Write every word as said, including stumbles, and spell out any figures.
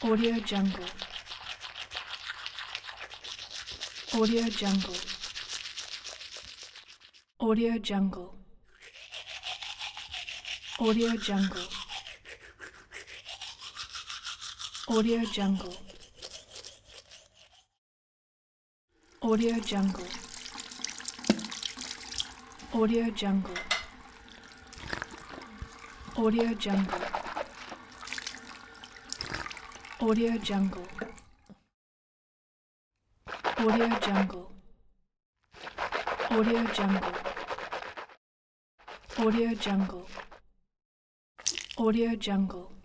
Audio Jungle. Audio Jungle. Audio Jungle. Audio Jungle. Audio Jungle. Audio Jungle. Audio Jungle. Audio Jungle. Audio Jungle. Audio Jungle. Audio Jungle. Audio Jungle. Audio Jungle.